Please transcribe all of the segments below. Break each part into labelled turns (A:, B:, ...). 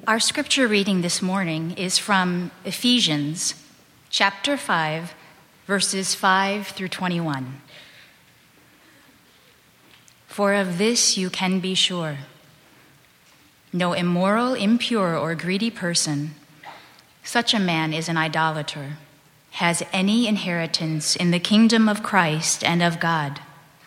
A: Our scripture reading this morning is from Ephesians chapter 5, verses 5 through 21. For of this you can be sure. No immoral, impure, or greedy person, such a man is an idolater, has any inheritance in the kingdom of Christ and of God.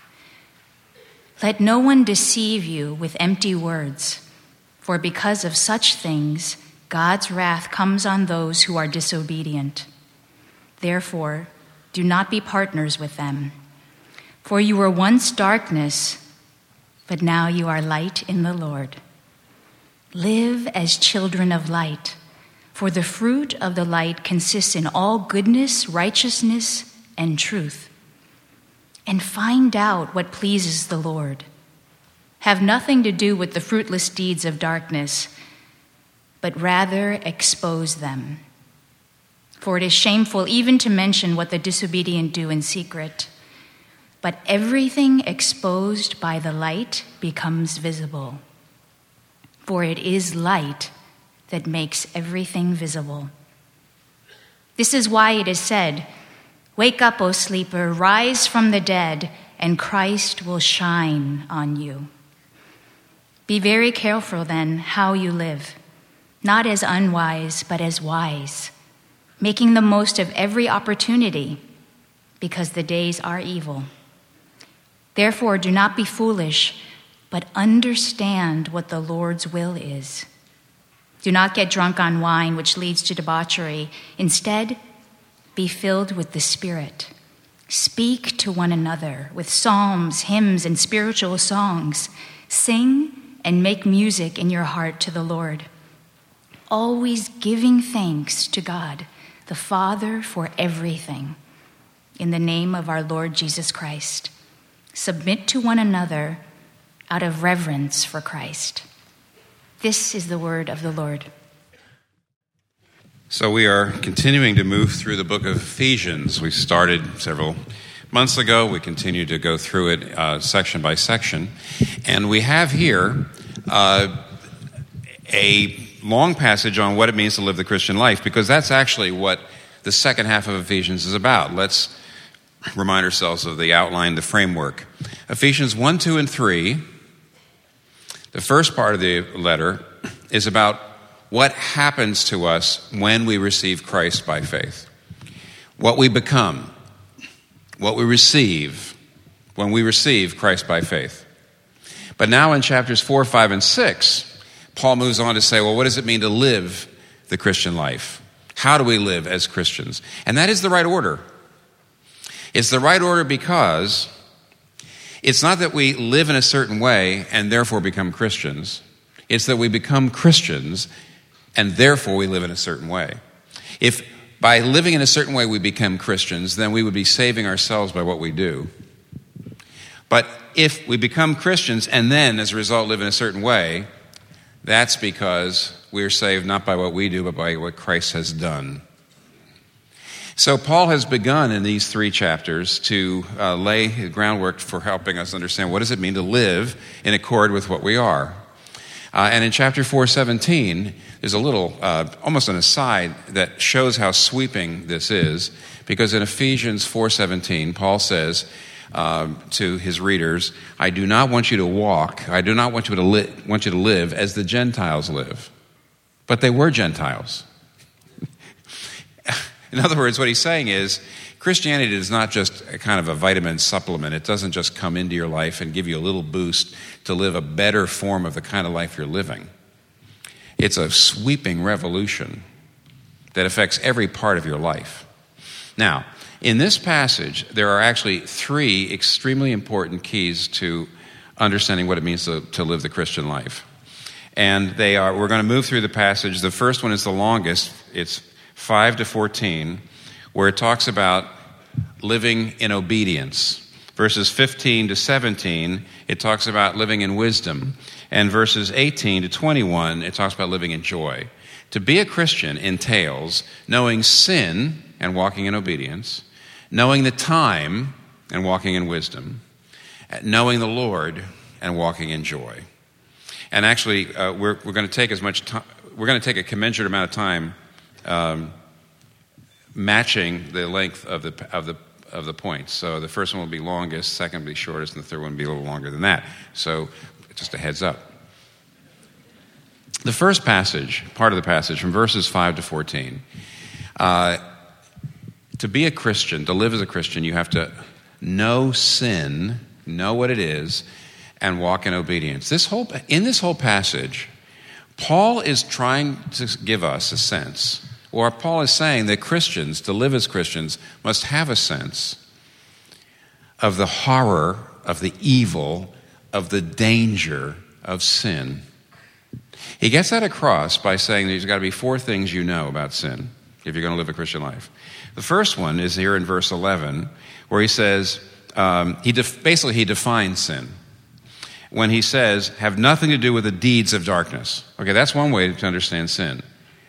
A: Let no one deceive you with empty words, for because of such things, God's wrath comes on those who are disobedient. Therefore, do not be partners with them. For you were once darkness, but now you are light in the Lord. Live as children of light, for the fruit of the light consists in all goodness, righteousness, and truth. And find out what pleases the Lord. Have nothing to do with the fruitless deeds of darkness, but rather expose them. For it is shameful even to mention what the disobedient do in secret. But everything exposed by the light becomes visible. For it is light that makes everything visible. This is why it is said, "Wake up, O sleeper, rise from the dead, and Christ will shine on you." Be very careful then how you live, not as unwise, but as wise, making the most of every opportunity, because the days are evil. Therefore, do not be foolish, but understand what the Lord's will is. Do not get drunk on wine, which leads to debauchery. Instead, be filled with the Spirit. Speak to one another with psalms, hymns, and spiritual songs. Sing and make music in your heart to the Lord, always giving thanks to God, the Father, for everything. In the name of our Lord Jesus Christ, submit to one another out of reverence for Christ. This is the word of the Lord.
B: So we are continuing to move through the book of Ephesians. We started several months ago. We continue to go through it section by section. And we have here a long passage on what it means to live the Christian life, because that's actually what the second half of Ephesians is about. Let's remind ourselves of the outline, the framework. Ephesians 1, 2, and 3, the first part of the letter is about what happens to us when we receive Christ by faith. What we become, what we receive when we receive Christ by faith. But now in chapters 4, 5, and 6, Paul moves on to say, well, what does it mean to live the Christian life? How do we live as Christians? And that is the right order. It's the right order because it's not that we live in a certain way and therefore become Christians. It's that we become Christians and therefore we live in a certain way. If by living in a certain way we become Christians, then we would be saving ourselves by what we do. But if we become Christians and then, as a result, live in a certain way, that's because we're saved not by what we do, but by what Christ has done. So Paul has begun in these 3 chapters to lay the groundwork for helping us understand what does it mean to live in accord with what we are. And in chapter 4:17, there's a little, almost an aside that shows how sweeping this is, because in Ephesians 4:17, Paul says to his readers, I do not want you to walk, I do not want you to live as the Gentiles live. But they were Gentiles. In other words, what he's saying is, Christianity is not just a kind of a vitamin supplement. It doesn't just come into your life and give you a little boost to live a better form of the kind of life you're living. It's a sweeping revolution that affects every part of your life. Now, in this passage, there are actually 3 extremely important keys to understanding what it means to live the Christian life. And we're going to move through the passage. The first one is the longest. It's 5 to 14, where it talks about living in obedience. Verses 15 to 17, it talks about living in wisdom. And verses 18 to 21, it talks about living in joy. To be a Christian entails knowing sin and walking in obedience, knowing the time and walking in wisdom, knowing the Lord and walking in joy. And actually, we're going to take as much time. we're going to take a commensurate amount of time matching the length of the points. So the first one will be longest, second will be shortest, and the third one will be a little longer than that. So just a heads up. The first passage, part of the passage, from verses 5 to 14, to be a Christian, to live as a Christian, you have to know sin, know what it is, and walk in obedience. In this whole passage, Paul is trying to give us a sense, or Paul is saying that Christians, to live as Christians, must have a sense of the horror, of the evil, of the danger of sin. He gets that across by saying there's got to be 4 things you know about sin if you're going to live a Christian life. The first one is here in verse 11, where he says, he defines sin. When he says, have nothing to do with the deeds of darkness. Okay, that's one way to understand sin.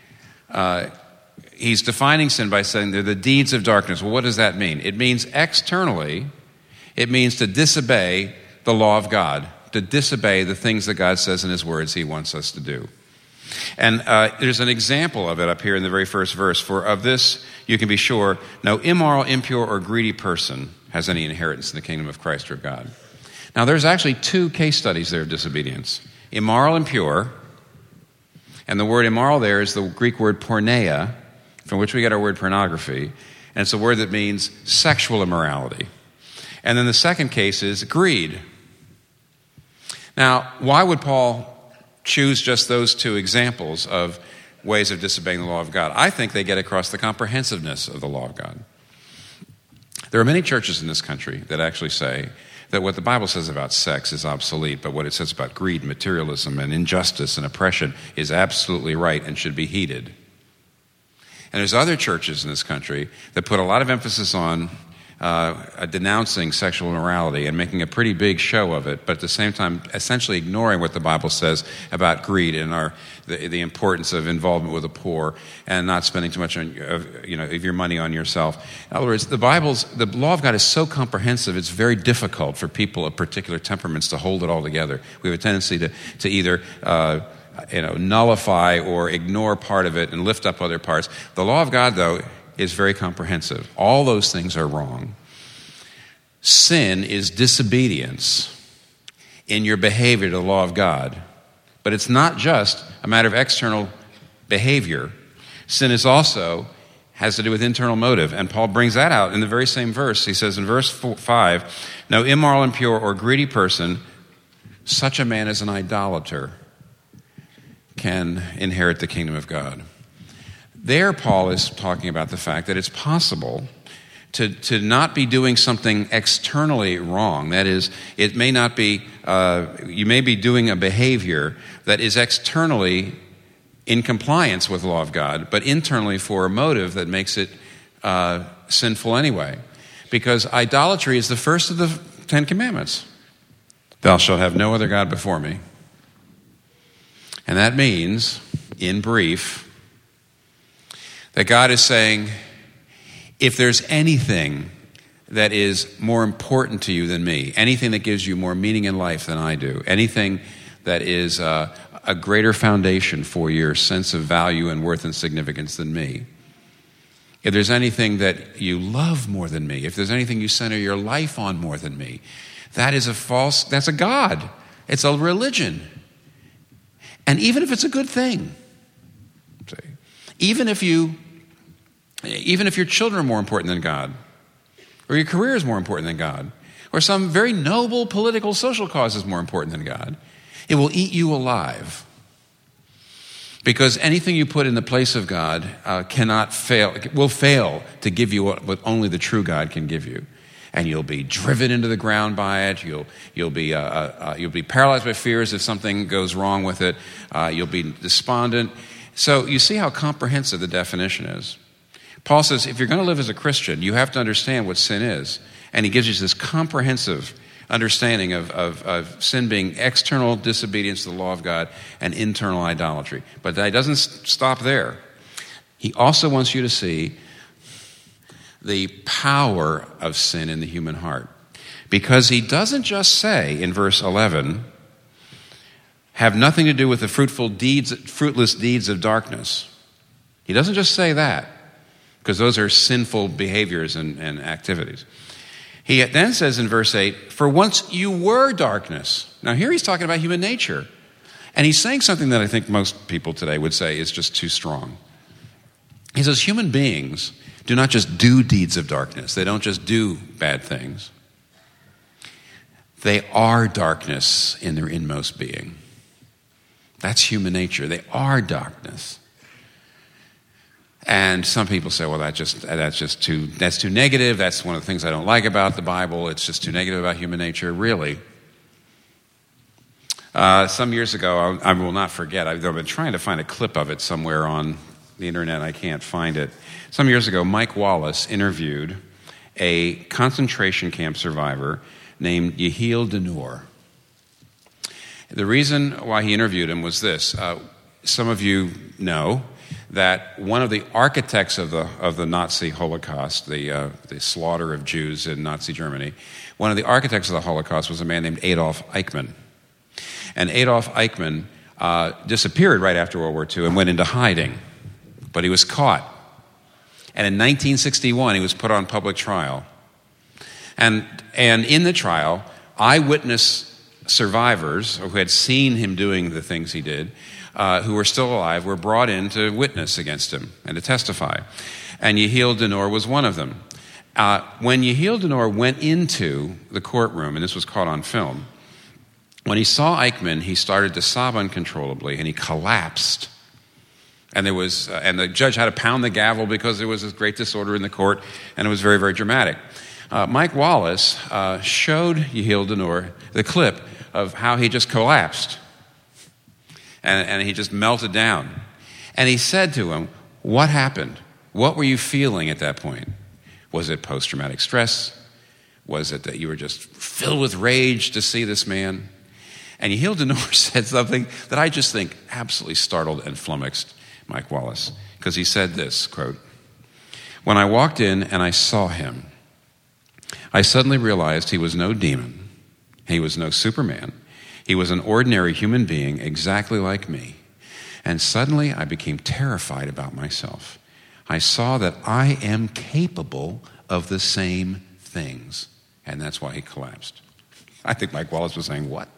B: He's defining sin by saying they're the deeds of darkness. Well, what does that mean? It means externally, it means to disobey the law of God, to disobey the things that God says in his words he wants us to do. And there's an example of it up here in the very first verse. For of this you can be sure, no immoral, impure, or greedy person has any inheritance in the kingdom of Christ or God. Now, there's actually 2 case studies there of disobedience. Immoral and pure. And the word immoral there is the Greek word porneia, from which we get our word pornography. And it's a word that means sexual immorality. And then the second case is greed. Now, why would Paul choose just those 2 examples of ways of disobeying the law of God? I think they get across the comprehensiveness of the law of God. There are many churches in this country that actually say that what the Bible says about sex is obsolete, but what it says about greed, materialism, and injustice and oppression is absolutely right and should be heeded. And there's other churches in this country that put a lot of emphasis on denouncing sexual immorality and making a pretty big show of it, but at the same time essentially ignoring what the Bible says about greed and the importance of involvement with the poor and not spending too much of your money on yourself. In other words, the law of God is so comprehensive, it's very difficult for people of particular temperaments to hold it all together. We have a tendency to either nullify or ignore part of it and lift up other parts. The law of God, though, is very comprehensive. All those things are wrong. Sin is disobedience in your behavior to the law of God. But it's not just a matter of external behavior. Sin is also has to do with internal motive. And Paul brings that out in the very same verse. He says in verse 5, no immoral, impure, or greedy person, such a man as an idolater, can inherit the kingdom of God. There, Paul is talking about the fact that it's possible to not be doing something externally wrong. That is, it may not be, you may be doing a behavior that is externally in compliance with the law of God, but internally for a motive that makes it sinful anyway. Because idolatry is the first of the 10 commandments. Thou shalt have no other God before me. And that means, in brief, that God is saying, if there's anything that is more important to you than me, anything that gives you more meaning in life than I do, anything that is a greater foundation for your sense of value and worth and significance than me, if there's anything that you love more than me, if there's anything you center your life on more than me, that's a God. It's a religion. And even if it's a good thing, even if your children are more important than God, or your career is more important than God, or some very noble political social cause is more important than God, it will eat you alive. Because anything you put in the place of God will fail to give you what only the true God can give you. And you'll be driven into the ground by it. You'll be paralyzed by fears if something goes wrong with it. You'll be despondent. So you see how comprehensive the definition is. Paul says if you're going to live as a Christian, you have to understand what sin is. And he gives you this comprehensive understanding of sin being external disobedience to the law of God and internal idolatry. But that doesn't stop there. He also wants you to see the power of sin in the human heart. Because he doesn't just say in verse 11, have nothing to do with the fruitless deeds of darkness. He doesn't just say that, because those are sinful behaviors and activities. He then says in verse 8, for once you were darkness. Now here he's talking about human nature. And he's saying something that I think most people today would say is just too strong. He says human beings do not just do deeds of darkness. They don't just do bad things. They are darkness in their inmost being. That's human nature. They are darkness. And some people say, well, that's too negative. That's one of the things I don't like about the Bible. It's just too negative about human nature. Really? Some years ago, I will not forget, I've been trying to find a clip of it somewhere on the internet. I can't find it. Some years ago, Mike Wallace interviewed a concentration camp survivor named Yehiel Danur. The reason why he interviewed him was this. Some of you know that one of the architects of the Nazi Holocaust, the slaughter of Jews in Nazi Germany, one of the architects of the Holocaust was a man named Adolf Eichmann. And Adolf Eichmann disappeared right after World War II and went into hiding. But he was caught. And in 1961, he was put on public trial. And in the trial, eyewitness survivors who had seen him doing the things he did, who were still alive, were brought in to witness against him and to testify. And Yehiel Danur was one of them. When Yehiel Danur went into the courtroom, and this was caught on film, when he saw Eichmann, he started to sob uncontrollably, and he collapsed. And the judge had to pound the gavel because there was this great disorder in the court, and it was very, very dramatic. Mike Wallace showed Yehiel Danur the clip of how he just collapsed, and he just melted down. And he said to him, "What happened? What were you feeling at that point? Was it post-traumatic stress? Was it that you were just filled with rage to see this man?" And Yehiel Danur said something that I just think absolutely startled and flummoxed Mike Wallace, because he said this, quote, "When I walked in and I saw him, I suddenly realized he was no demon. He was no Superman. He was an ordinary human being exactly like me. And suddenly I became terrified about myself. I saw that I am capable of the same things." And that's why he collapsed. I think Mike Wallace was saying, what?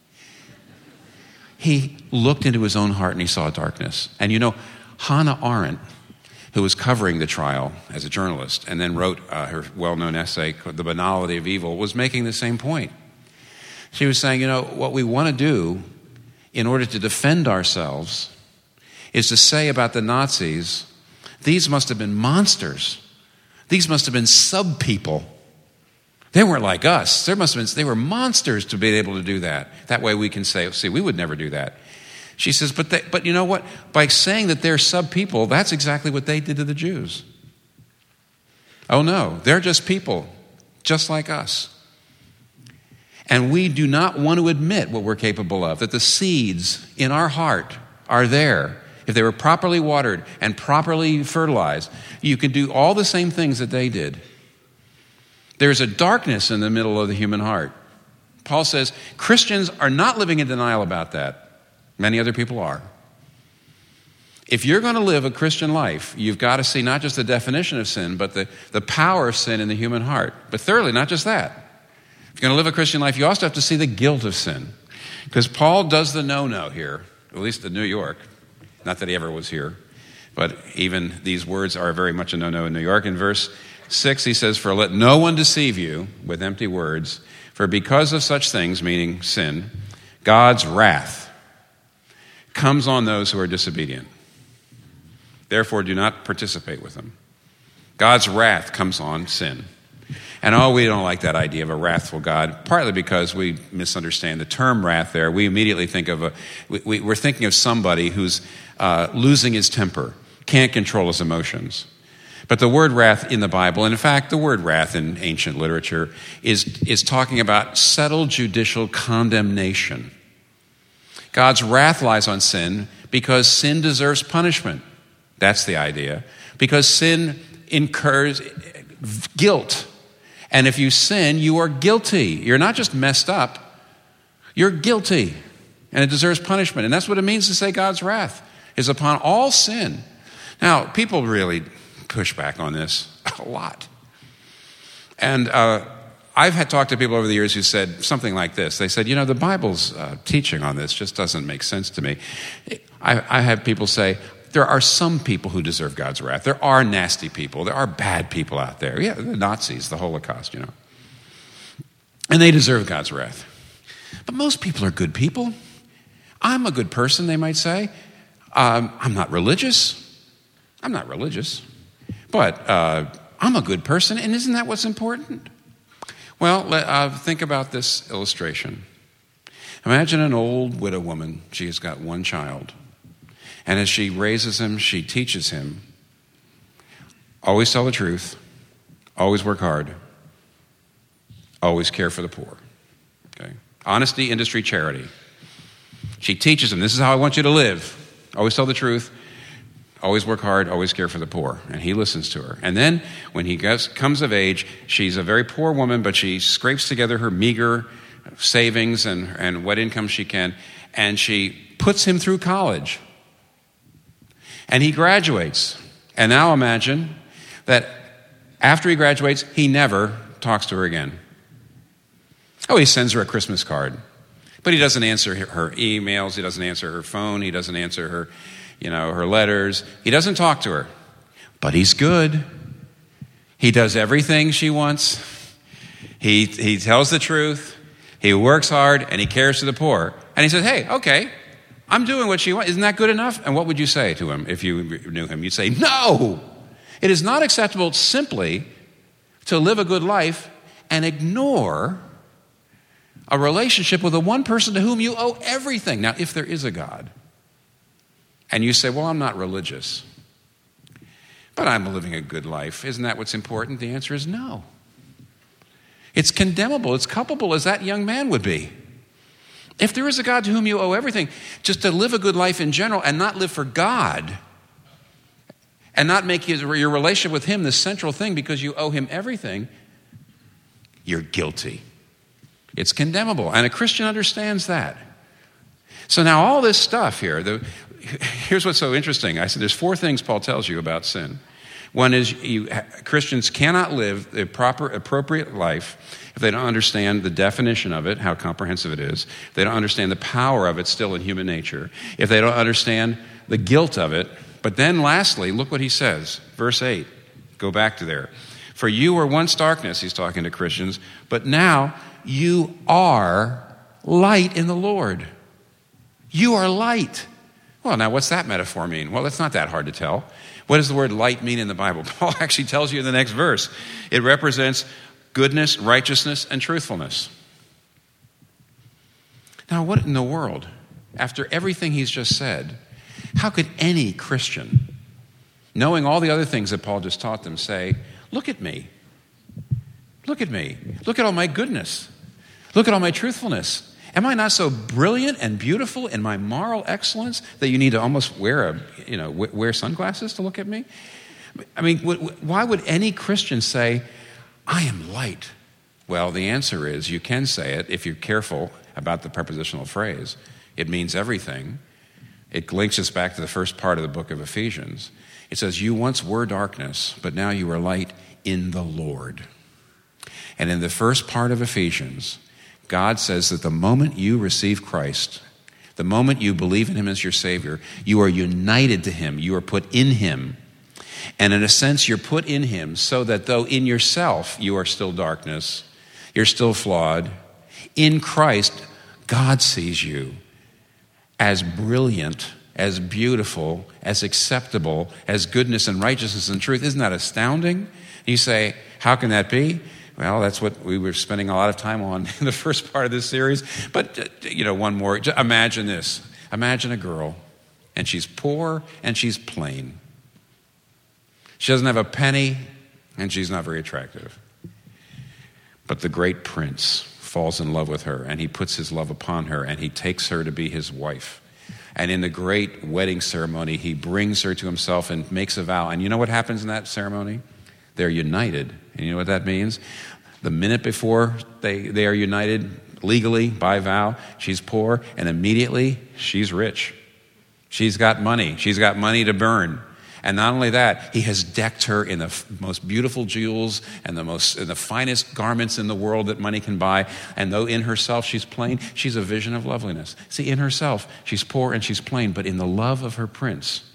B: He looked into his own heart and he saw darkness. And you know, Hannah Arendt, who was covering the trial as a journalist and then wrote her well-known essay, The Banality of Evil, was making the same point. She was saying, you know, what we want to do in order to defend ourselves is to say about the Nazis, these must have been monsters. These must have been sub-people. They weren't like us. They were monsters to be able to do that. That way we can say, see, we would never do that. She says, but you know what? By saying that they're sub-people, that's exactly what they did to the Jews. Oh no, they're just people, just like us. And we do not want to admit what we're capable of, that the seeds in our heart are there. If they were properly watered and properly fertilized, you can do all the same things that they did. There's a darkness in the middle of the human heart. Paul says Christians are not living in denial about that. Many other people are. If you're going to live a Christian life, you've got to see not just the definition of sin, but the power of sin in the human heart. But thirdly, not just that. If you're going to live a Christian life, you also have to see the guilt of sin. Because Paul does the no-no here, at least in New York. Not that he ever was here. But even these words are very much a no-no in New York. In verse 6, he says, "For let no one deceive you with empty words, for because of such things," meaning sin, "God's wrath comes on those who are disobedient. Therefore, do not participate with them." God's wrath comes on sin. And we don't like that idea of a wrathful God, partly because we misunderstand the term wrath there. We immediately think of we're thinking of somebody who's losing his temper, can't control his emotions. But the word wrath in the Bible, and in fact, the word wrath in ancient literature, is talking about settled judicial condemnation. God's wrath lies on sin because sin deserves punishment. That's the idea. Because sin incurs guilt. And if you sin, you are guilty. You're not just messed up, you're guilty. and it deserves punishment. And that's what it means to say God's wrath is upon all sin. Now, people really push back on this a lot. And I've had talked to people over the years who said something like this. They said, the Bible's teaching on this just doesn't make sense to me. I have people say, there are some people who deserve God's wrath. There are nasty people. There are bad people out there. Yeah, the Nazis, the Holocaust, And they deserve God's wrath. But most people are good people. I'm a good person, they might say. I'm not religious. But I'm a good person, and isn't that what's important? Well, think about this illustration. Imagine an old widow woman. She has got one child. And as she raises him, she teaches him, always tell the truth, always work hard, always care for the poor. Okay? Honesty, industry, charity. She teaches him, this is how I want you to live. Always tell the truth, always work hard, always care for the poor. And he listens to her. And then when he comes of age, she's a very poor woman, but she scrapes together her meager savings and what income she can, and she puts him through college. And he graduates. And now imagine that after he graduates, he never talks to her again. Oh, he sends her a Christmas card. But he doesn't answer her emails. He doesn't answer her phone. He doesn't answer her, her letters. He doesn't talk to her. But he's good. He does everything she wants. He tells the truth. He works hard, and he cares for the poor. And he says, hey, okay, I'm doing what she wants. Isn't that good enough? And what would you say to him if you knew him? You'd say, no! It is not acceptable simply to live a good life and ignore a relationship with the one person to whom you owe everything. Now, if there is a God, and you say, well, I'm not religious, but I'm living a good life, isn't that what's important? The answer is no. It's condemnable, it's culpable as that young man would be. If there is a God to whom you owe everything, just to live a good life in general and not live for God and not make your relationship with him the central thing because you owe him everything, you're guilty. It's condemnable, and a Christian understands that. So now all this stuff here, here's what's so interesting. I said there's 4 things Paul tells you about sin. One is Christians cannot live the proper, appropriate life if they don't understand the definition of it, how comprehensive it is. If they don't understand the power of it still in human nature. If they don't understand the guilt of it. But then lastly, look what he says. Verse 8. Go back to there. For you were once darkness, he's talking to Christians, but now you are light in the Lord. You are light. Well, now what's that metaphor mean? Well, it's not that hard to tell. What does the word light mean in the Bible? Paul actually tells you in the next verse. It represents goodness, righteousness, and truthfulness. Now, what in the world? After everything he's just said, how could any Christian, knowing all the other things that Paul just taught them, say, look at me. Look at me. Look at all my goodness. Look at all my truthfulness. Am I not so brilliant and beautiful in my moral excellence that you need to almost wear sunglasses to look at me? I mean, why would any Christian say, I am light? Well, the answer is you can say it if you're careful about the prepositional phrase. It means everything. It links us back to the first part of the book of Ephesians. It says, you once were darkness, but now you are light in the Lord. And in the first part of Ephesians, God says that the moment you receive Christ, the moment you believe in him as your Savior, you are united to him. You are put in him. And in a sense, you're put in him so that though in yourself you are still darkness, you're still flawed, in Christ, God sees you as brilliant, as beautiful, as acceptable, as goodness and righteousness and truth. Isn't that astounding? You say, how can that be? Well, that's what we were spending a lot of time on in the first part of this series. But, one more. Imagine this. Imagine a girl, and she's poor, and she's plain. She doesn't have a penny, and she's not very attractive. But the great prince falls in love with her, and he puts his love upon her, and he takes her to be his wife. And in the great wedding ceremony, he brings her to himself and makes a vow. And you know what happens in that ceremony? They're united. And you know what that means? The minute before they are united, legally by vow. She's poor, and immediately she's rich. She's got money. She's got money to burn. And not only that, he has decked her in the most beautiful jewels and the finest garments in the world that money can buy. And though in herself she's plain, she's a vision of loveliness. See, in herself, she's poor and she's plain, but in the love of her prince,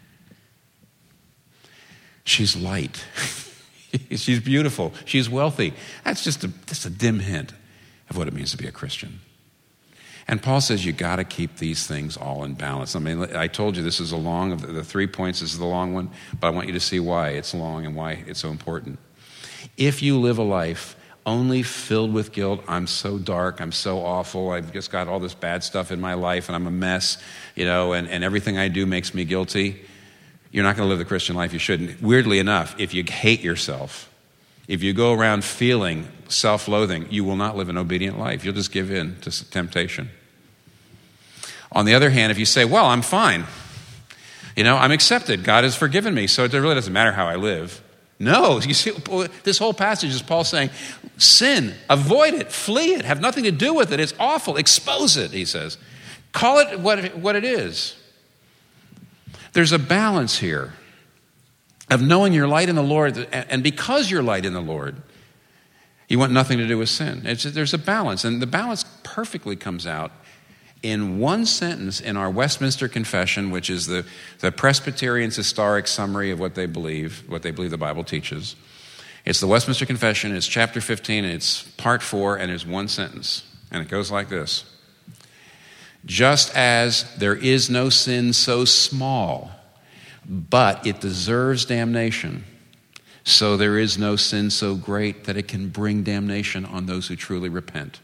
B: she's light. She's beautiful. She's wealthy. That's just a dim hint of what it means to be a Christian. And Paul says you got to keep these things all in balance. I mean, I told you this is a long, of the 3 points, this is the long one, but I want you to see why it's long and why it's so important. If you live a life only filled with guilt, I'm so dark, I'm so awful, I've just got all this bad stuff in my life and I'm a mess, and everything I do makes me guilty, you're not going to live the Christian life you shouldn't. Weirdly enough, if you hate yourself, if you go around feeling self-loathing, you will not live an obedient life. You'll just give in to temptation. On the other hand, if you say, well, I'm fine. I'm accepted. God has forgiven me, so it really doesn't matter how I live. No, you see, this whole passage is Paul saying, sin, avoid it, flee it, have nothing to do with it. It's awful. Expose it, he says. Call it what it is. There's a balance here of knowing you're light in the Lord, and because you're light in the Lord, you want nothing to do with sin. There's a balance, and the balance perfectly comes out in one sentence in our Westminster Confession, which is the Presbyterian's historic summary of what they believe the Bible teaches. It's the Westminster Confession, it's chapter 15, and it's part 4, and there's one sentence, and it goes like this. Just as there is no sin so small, but it deserves damnation, so there is no sin so great that it can bring damnation on those who truly repent.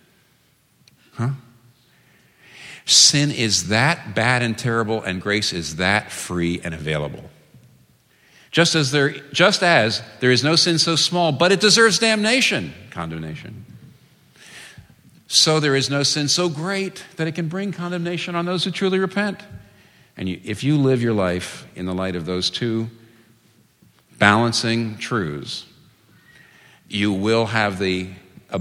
B: Sin is that bad and terrible, and grace is that free and available. Just as there is no sin so small, but it deserves damnation, condemnation, so there is no sin so great that it can bring condemnation on those who truly repent. And if you live your life in the light of those two balancing truths, you will have an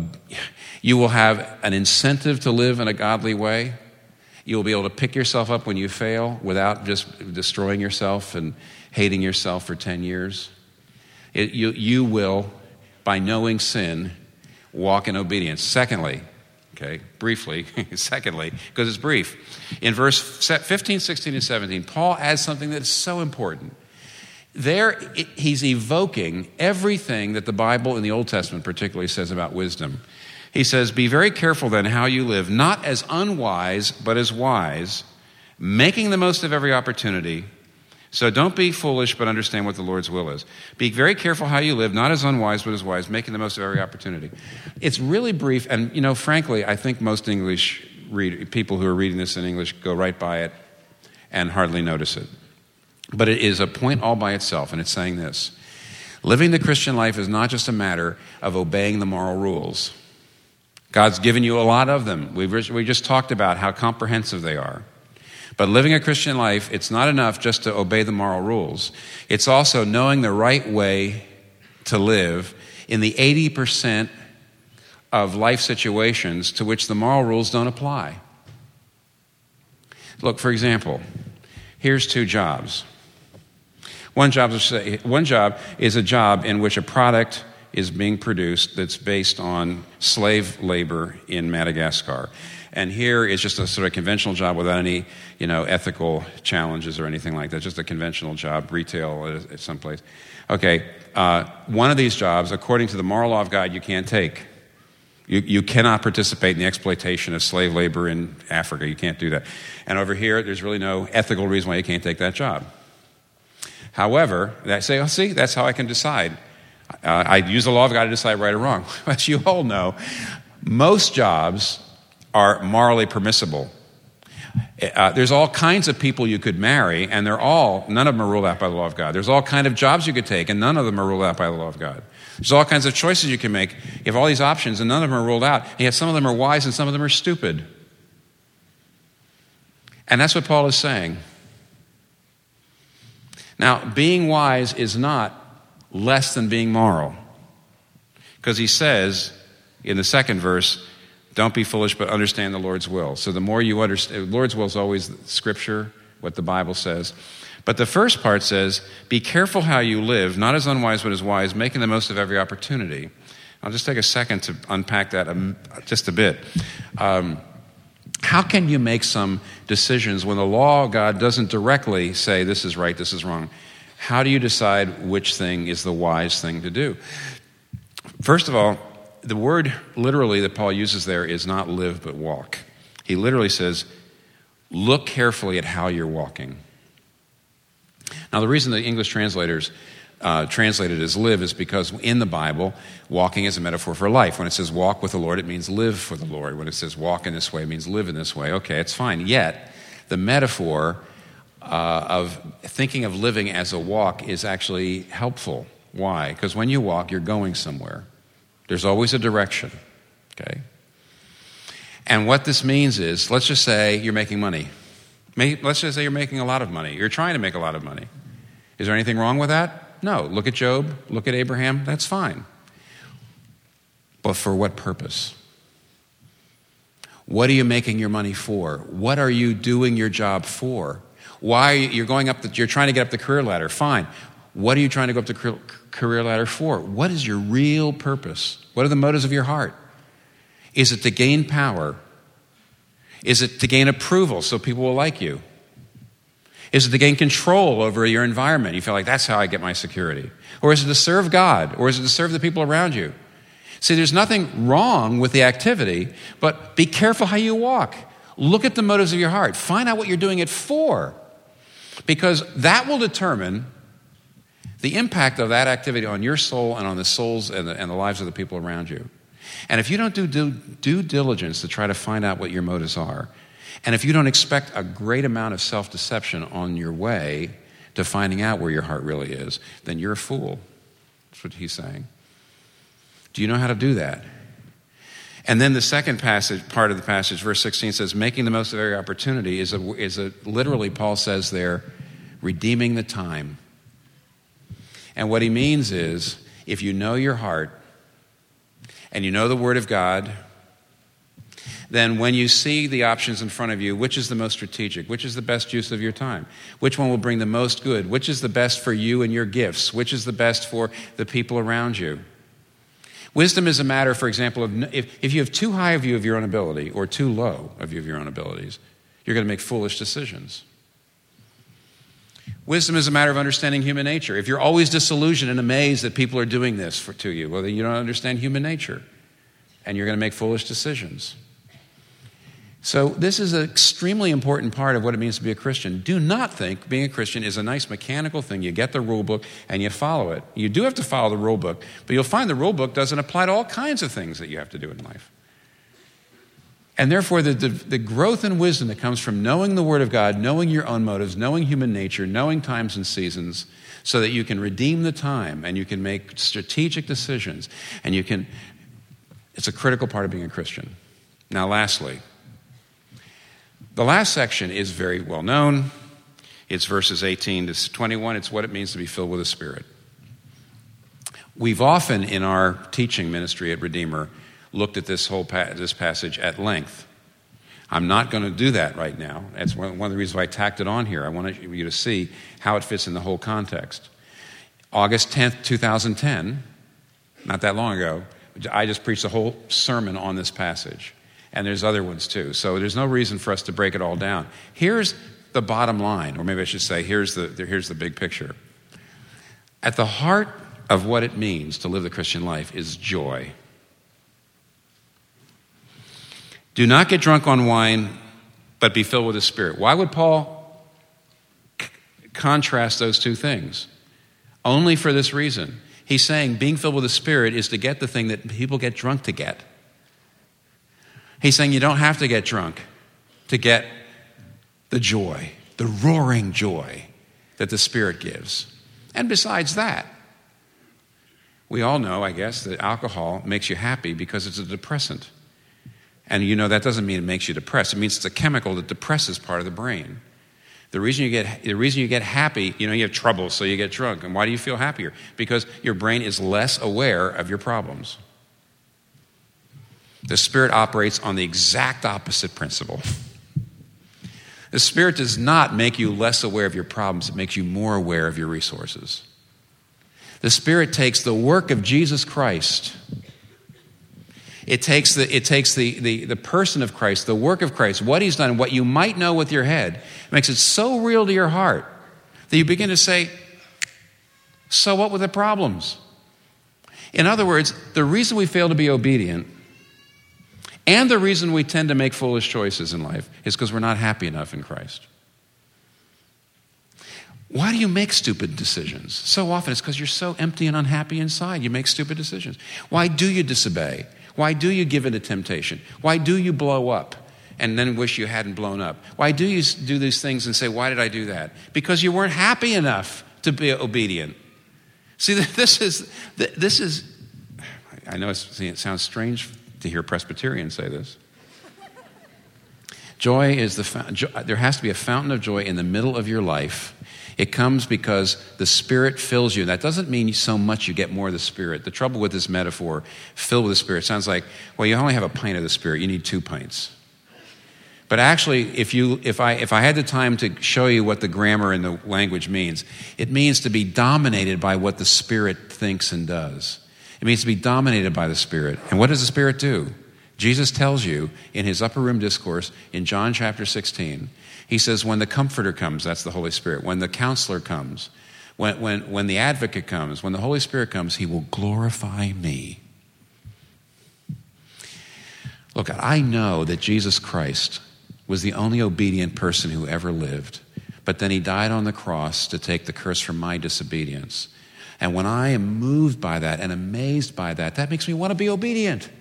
B: incentive to live in a godly way. You'll be able to pick yourself up when you fail without just destroying yourself and hating yourself for 10 years. You will, by knowing sin, walk in obedience. Secondly, briefly, because it's brief, in verse 15, 16, and 17, Paul adds something that is so important. There, he's evoking everything that the Bible in the Old Testament particularly says about wisdom. He says, be very careful then how you live, not as unwise, but as wise, making the most of every opportunity. So don't be foolish, but understand what the Lord's will is. Be very careful how you live, not as unwise, but as wise, making the most of every opportunity. It's really brief, and frankly, I think most people who are reading this in English go right by it and hardly notice it. But it is a point all by itself, and it's saying this. Living the Christian life is not just a matter of obeying the moral rules. God's given you a lot of them. We just talked about how comprehensive they are. But living a Christian life, it's not enough just to obey the moral rules. It's also knowing the right way to live in the 80% of life situations to which the moral rules don't apply. Look, for example, here's 2 jobs. One job is a job in which a product is being produced that's based on slave labor in Madagascar. And here is just a sort of conventional job without any, ethical challenges or anything like that. Just a conventional job, retail at some place. Okay, one of these jobs, according to the moral law of God, you can't take. You cannot participate in the exploitation of slave labor in Africa. You can't do that. And over here, there's really no ethical reason why you can't take that job. However, that's how I can decide. I use the law of God to decide right or wrong. As you all know, most jobs are morally permissible. There's all kinds of people you could marry, and none of them are ruled out by the law of God. There's all kinds of jobs you could take, and none of them are ruled out by the law of God. There's all kinds of choices you can make. You have all these options, and none of them are ruled out. And yet some of them are wise, and some of them are stupid. And that's what Paul is saying. Now, being wise is not less than being moral. Because he says in the second verse, don't be foolish, but understand the Lord's will. So the more you understand, Lord's will is always Scripture, what the Bible says. But the first part says, be careful how you live, not as unwise, but as wise, making the most of every opportunity. I'll just take a second to unpack that just a bit. How can you make some decisions when the law of God doesn't directly say this is right, this is wrong? How do you decide which thing is the wise thing to do? First of all, the word literally that Paul uses there is not live but walk. He literally says, look carefully at how you're walking. Now, the reason the English translators translated as live is because in the Bible, walking is a metaphor for life. When it says walk with the Lord, it means live for the Lord. When it says walk in this way, it means live in this way. Okay, it's fine. Yet, the metaphor of thinking of living as a walk is actually helpful. Why? Because when you walk, you're going somewhere. There's always a direction. Okay? And what this means is, let's just say you're making money. Let's just say you're making a lot of money. You're trying to make a lot of money. Is there anything wrong with that? No. Look at Job. Look at Abraham. That's fine. But for what purpose? What are you making your money for? What are you doing your job for? Why you're going up? You're trying to get up the career ladder. Fine. What are you trying to go up the career ladder for? What is your real purpose? What are the motives of your heart? Is it to gain power? Is it to gain approval so people will like you? Is it to gain control over your environment? You feel like that's how I get my security. Or is it to serve God? Or is it to serve the people around you? See, there's nothing wrong with the activity, but be careful how you walk. Look at the motives of your heart. Find out what you're doing it for. Because that will determine the impact of that activity on your soul and on the souls and the lives of the people around you. And if you don't do due diligence to try to find out what your motives are, and if you don't expect a great amount of self-deception on your way to finding out where your heart really is, then you're a fool. That's what he's saying. Do you know how to do that? And then the second part of the passage, verse 16 says, making the most of every opportunity is literally, Paul says there, redeeming the time. And what he means is, if you know your heart, and you know the Word of God, then when you see the options in front of you, which is the most strategic? Which is the best use of your time? Which one will bring the most good? Which is the best for you and your gifts? Which is the best for the people around you? Wisdom is a matter, for example, of if you have too high a view of your own ability or too low a view of your own abilities, you're going to make foolish decisions. Wisdom is a matter of understanding human nature. If you're always disillusioned and amazed that people are doing this to you, well, then you don't understand human nature, and you're going to make foolish decisions. So this is an extremely important part of what it means to be a Christian. Do not think being a Christian is a nice mechanical thing. You get the rule book and you follow it. You do have to follow the rule book, but you'll find the rule book doesn't apply to all kinds of things that you have to do in life. And therefore, the growth in wisdom that comes from knowing the Word of God, knowing your own motives, knowing human nature, knowing times and seasons, so that you can redeem the time and you can make strategic decisions, and it's a critical part of being a Christian. Now, lastly, the last section is very well known. It's verses 18 to 21. It's what it means to be filled with the Spirit. We've often, in our teaching ministry at Redeemer, looked at this passage at length. I'm not going to do that right now. That's one of the reasons why I tacked it on here. I wanted you to see how it fits in the whole context. August 10th, 2010, not that long ago, I just preached a whole sermon on this passage. And there's other ones too. So there's no reason for us to break it all down. Here's the bottom line, or maybe I should say, here's the big picture. At the heart of what it means to live the Christian life is joy. Do not get drunk on wine, but be filled with the Spirit. Why would Paul contrast those two things? Only for this reason. He's saying being filled with the Spirit is to get the thing that people get drunk to get. He's saying you don't have to get drunk to get the joy, the roaring joy that the Spirit gives. And besides that, we all know, I guess, that alcohol makes you happy because it's a depressant. And you know that doesn't mean it makes you depressed. It means it's a chemical that depresses part of the brain. The reason you get happy, you have trouble, so you get drunk. And why do you feel happier? Because your brain is less aware of your problems. The Spirit operates on the exact opposite principle. The Spirit does not make you less aware of your problems. It makes you more aware of your resources. The Spirit takes the work of Jesus Christ. It takes the person of Christ, the work of Christ, what he's done, what you might know with your head, makes it so real to your heart that you begin to say, so what with the problems? In other words, the reason we fail to be obedient and the reason we tend to make foolish choices in life is because we're not happy enough in Christ. Why do you make stupid decisions? So often it's because you're so empty and unhappy inside. You make stupid decisions. Why do you disobey? Why do you give in to temptation? Why do you blow up and then wish you hadn't blown up? Why do you do these things and say, why did I do that? Because you weren't happy enough to be obedient. See, this is. I know it sounds strange to hear Presbyterians say this. Joy is there has to be a fountain of joy in the middle of your life. It comes because the Spirit fills you. That doesn't mean so much you get more of the Spirit. The trouble with this metaphor, filled with the Spirit, sounds like, well, you only have a pint of the Spirit. You need 2 pints. But actually, if I had the time to show you what the grammar and the language means, it means to be dominated by what the Spirit thinks and does. It means to be dominated by the Spirit. And what does the Spirit do? Jesus tells you in his upper room discourse in John chapter 16, he says, when the Comforter comes, that's the Holy Spirit, when the Counselor comes, when the Advocate comes, when the Holy Spirit comes, he will glorify me. Look, I know that Jesus Christ was the only obedient person who ever lived, but then he died on the cross to take the curse from my disobedience. And when I am moved by that and amazed by that, that makes me want to be obedient.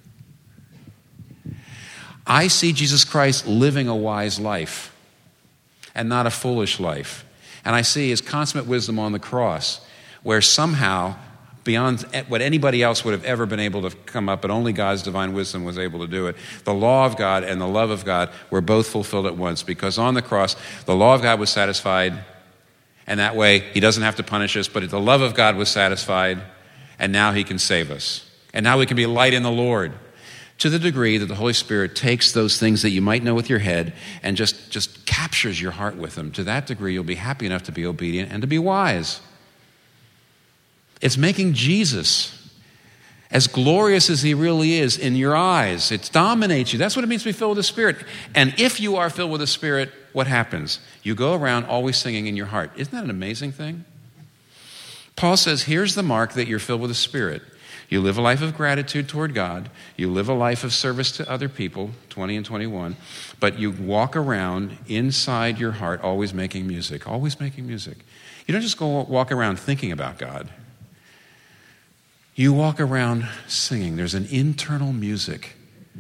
B: I see Jesus Christ living a wise life and not a foolish life. And I see his consummate wisdom on the cross, where somehow, beyond what anybody else would have ever been able to come up, but only God's divine wisdom was able to do it, the law of God and the love of God were both fulfilled at once, because on the cross, the law of God was satisfied, and that way he doesn't have to punish us, but the love of God was satisfied, and now he can save us. And now we can be light in the Lord. To the degree that the Holy Spirit takes those things that you might know with your head and just captures your heart with them, to that degree you'll be happy enough to be obedient and to be wise. It's making Jesus as glorious as he really is in your eyes. It dominates you. That's what it means to be filled with the Spirit. And if you are filled with the Spirit, what happens? You go around always singing in your heart. Isn't that an amazing thing? Paul says, here's the mark that you're filled with the Spirit. You live a life of gratitude toward God. You live a life of service to other people, 20 and 21. But you walk around inside your heart always making music, always making music. You don't just go walk around thinking about God. You walk around singing. There's an internal music.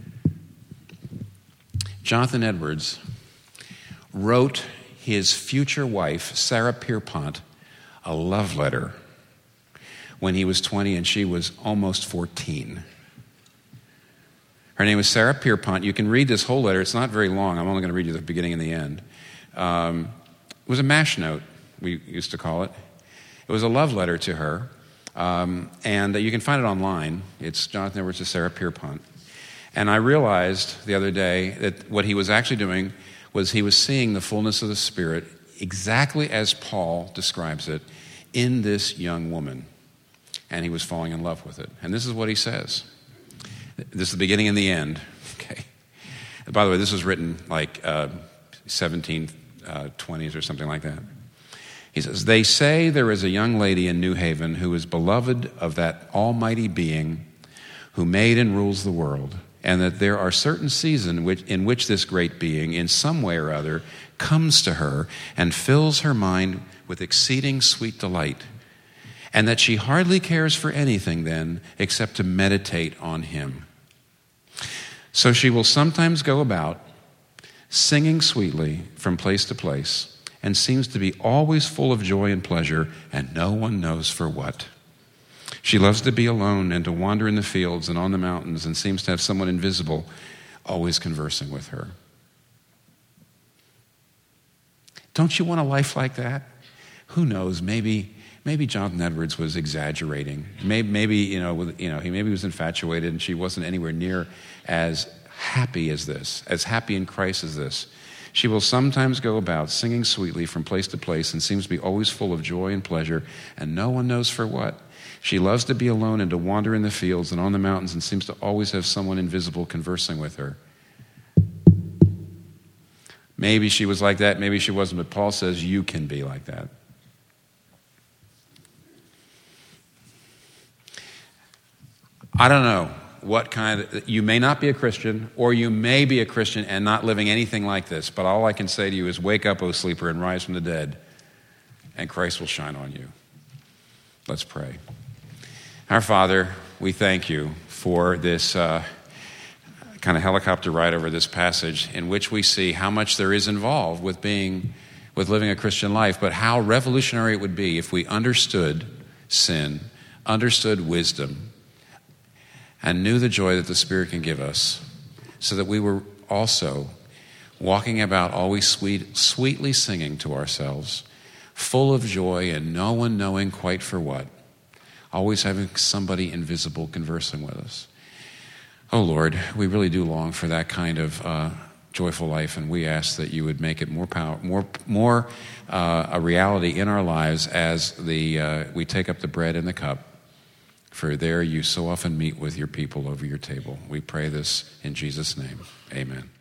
B: Jonathan Edwards wrote his future wife, Sarah Pierpont, a love letter when he was 20 and she was almost 14. Her name was Sarah Pierpont. You can read this whole letter. It's not very long. I'm only going to read you the beginning and the end. It was a mash note, we used to call it. It was a love letter to her. And you can find it online. It's Jonathan Edwards to Sarah Pierpont. And I realized the other day that what he was actually doing was he was seeing the fullness of the Spirit exactly as Paul describes it in this young woman. And he was falling in love with it. And this is what he says. This is the beginning and the end. Okay. By the way, this was written like 1720s or something like that. He says, they say there is a young lady in New Haven who is beloved of that almighty being who made and rules the world, and that there are certain seasons in which this great being, in some way or other, comes to her and fills her mind with exceeding sweet delight, and that she hardly cares for anything then except to meditate on him. So she will sometimes go about singing sweetly from place to place, and seems to be always full of joy and pleasure, and no one knows for what. She loves to be alone and to wander in the fields and on the mountains, and seems to have someone invisible always conversing with her. Don't you want a life like that? Who knows, maybe maybe Jonathan Edwards was exaggerating. Maybe he maybe was infatuated and she wasn't anywhere near as happy as this, as happy in Christ as this. She will sometimes go about singing sweetly from place to place and seems to be always full of joy and pleasure, and no one knows for what. She loves to be alone and to wander in the fields and on the mountains and seems to always have someone invisible conversing with her. Maybe she was like that, maybe she wasn't, but Paul says you can be like that. I don't know what you may not be a Christian, or you may be a Christian and not living anything like this, but all I can say to you is wake up, O sleeper, and rise from the dead, and Christ will shine on you. Let's pray. Our Father, we thank you for this kind of helicopter ride over this passage in which we see how much there is involved with living a Christian life, but how revolutionary it would be if we understood sin, understood wisdom, and knew the joy that the Spirit can give us, so that we were also walking about always sweetly singing to ourselves, full of joy and no one knowing quite for what, always having somebody invisible conversing with us. Oh Lord, we really do long for that kind of joyful life, and we ask that you would make it more a reality in our lives as we take up the bread and the cup. For there you so often meet with your people over your table. We pray this in Jesus' name. Amen.